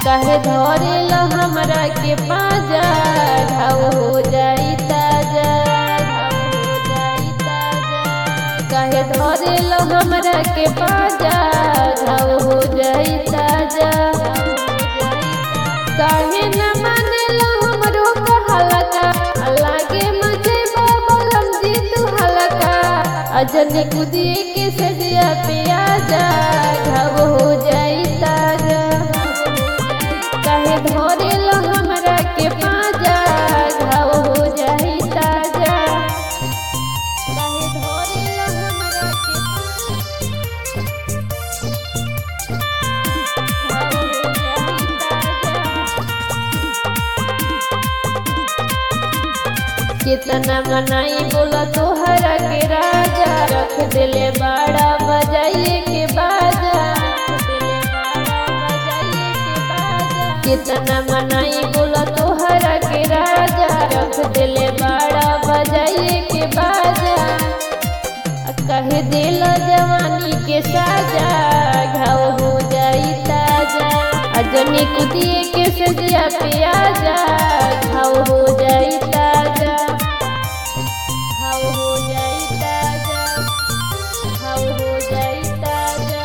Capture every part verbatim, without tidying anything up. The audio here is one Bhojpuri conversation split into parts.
कहे धरेल हमरा के पाजा घाव हो जाई ताजा घाव हो जाई ताजा कहे धरेल हमरा के पाजा घाव हो जाई ताजा काहे न मानेल हमरो कहलका लागे मजे बाबलम जी तू हलका अजनी कुदिए के सजिया पे आजा घाव हो जाई ताजा कहे धरेल हमरा के पाजा घाव हो जाई ताजा कहे धरेल हमरा के घाव हो जाई ताजा कितना मनाई बोला तोहरा के राजा रख दिले बाड़ा बजाइए के बाजा कितना मनाई बोला तोहरा के राजा रख दिले बाड़ा बजाइए के बाजा कहे दिल जवानी के साजा घाव हो जाई ताजा अजनी कुदिए के सजिया पे आजा घाव हो जाई ताजा घाव हो जाई ताजा घाव हो जाई ताजा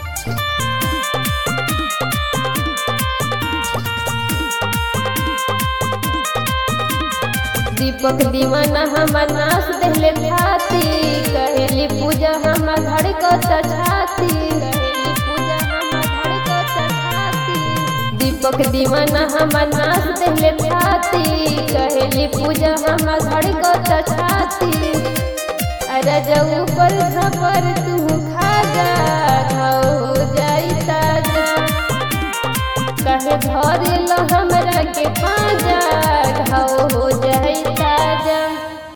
दीपक दीवाना हमर नाच देले छाती कहेली पूजा हमर धड़कत छाती कहेली पूजा हमर धड़कत छाती दीपक दीवाना हमर नाच देले छाती कहेली पूजा हमर धड़कत छाती अरे जऊ पर खबर तू खाजा घाव हो जाई ताजा कहे धरेल हमरा के पाजा घाव हो